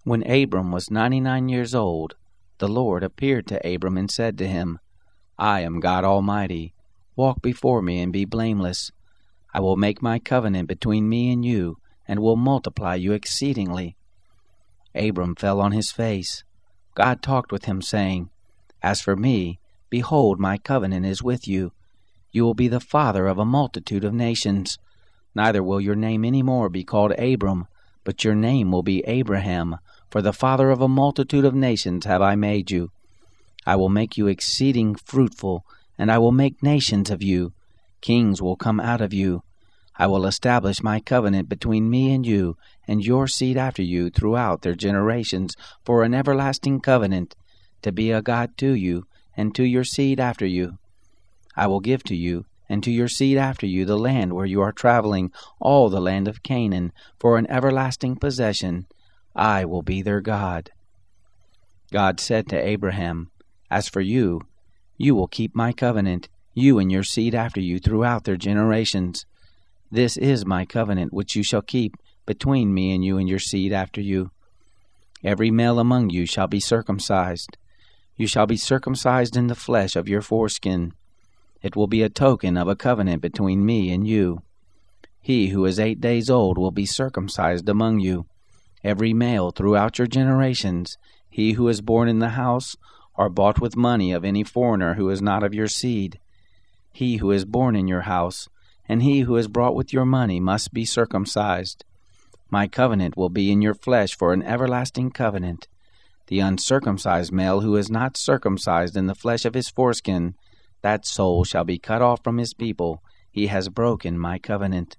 When Abram was 99 years old, the Lord appeared to Abram and said to him, I am God Almighty. Walk before me and be blameless. I will make my covenant between me and you, and will multiply you exceedingly. Abram fell on his face. God talked with him, saying, As for me, behold, my covenant is with you. You will be the father of a multitude of nations. Neither will your name any more be called Abram, but your name will be Abraham, for the father of a multitude of nations have I made you. I will make you exceeding fruitful, and I will make nations of you. Kings will come out of you. I will establish my covenant between me and you, and your seed after you throughout their generations, for an everlasting covenant, to be a God to you, and to your seed after you. I will give to you, and to your seed after you, the land where you are traveling, all the land of Canaan, for an everlasting possession. I will be their God. God said to Abraham, As for you, you will keep my covenant, you and your seed after you throughout their generations. This is my covenant which you shall keep between me and you and your seed after you. Every male among you shall be circumcised. You shall be circumcised in the flesh of your foreskin. It will be a token of a covenant between me and you. He who is 8 days old will be circumcised among you. Every male throughout your generations, he who is born in the house or bought with money of any foreigner who is not of your seed. He who is born in your house, and he who is brought with your money must be circumcised. My covenant will be in your flesh for an everlasting covenant. The uncircumcised male who is not circumcised in the flesh of his foreskin, that soul shall be cut off from his people. He has broken my covenant.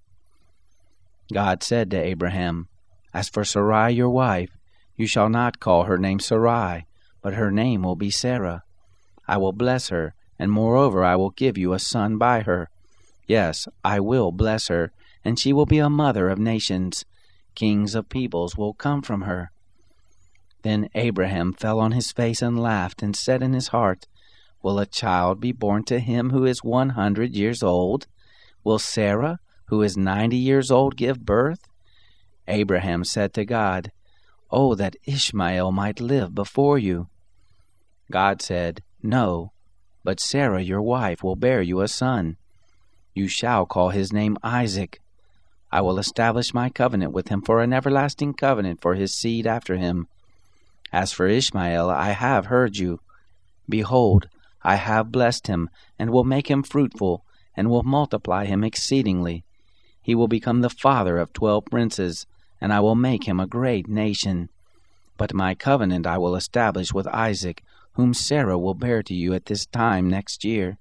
God said to Abraham, As for Sarai your wife, you shall not call her name Sarai, but her name will be Sarah. I will bless her, and moreover I will give you a son by her. Yes, I will bless her, and she will be a mother of nations. Kings of peoples will come from her. Then Abraham fell on his face and laughed, and said in his heart, Will a child be born to him who is 100 years old? Will Sarah, who is 90 years old, give birth? Abraham said to God, Oh, that Ishmael might live before you. God said, No, but Sarah your wife will bear you a son. You shall call his name Isaac. I will establish my covenant with him for an everlasting covenant for his seed after him. As for Ishmael, I have heard you. Behold, I have blessed him, and will make him fruitful, and will multiply him exceedingly. He will become the father of 12 princes, and I will make him a great nation. But my covenant I will establish with Isaac, whom Sarah will bear to you at this time next year.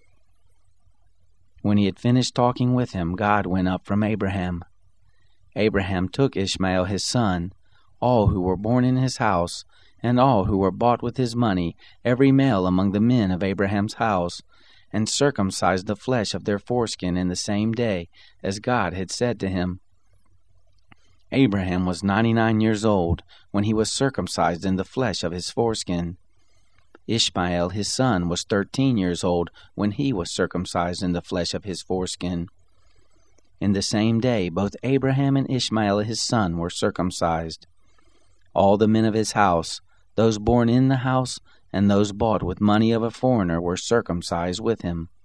When he had finished talking with him, God went up from Abraham. Abraham took Ishmael his son, all who were born in his house, and all who were bought with his money, every male among the men of Abraham's house, and circumcised the flesh of their foreskin in the same day, as God had said to him. Abraham was 99 years old when he was circumcised in the flesh of his foreskin. Ishmael his son was 13 years old when he was circumcised in the flesh of his foreskin. In the same day both Abraham and Ishmael his son were circumcised. All the men of his house, those born in the house and those bought with money of a foreigner, were circumcised with him.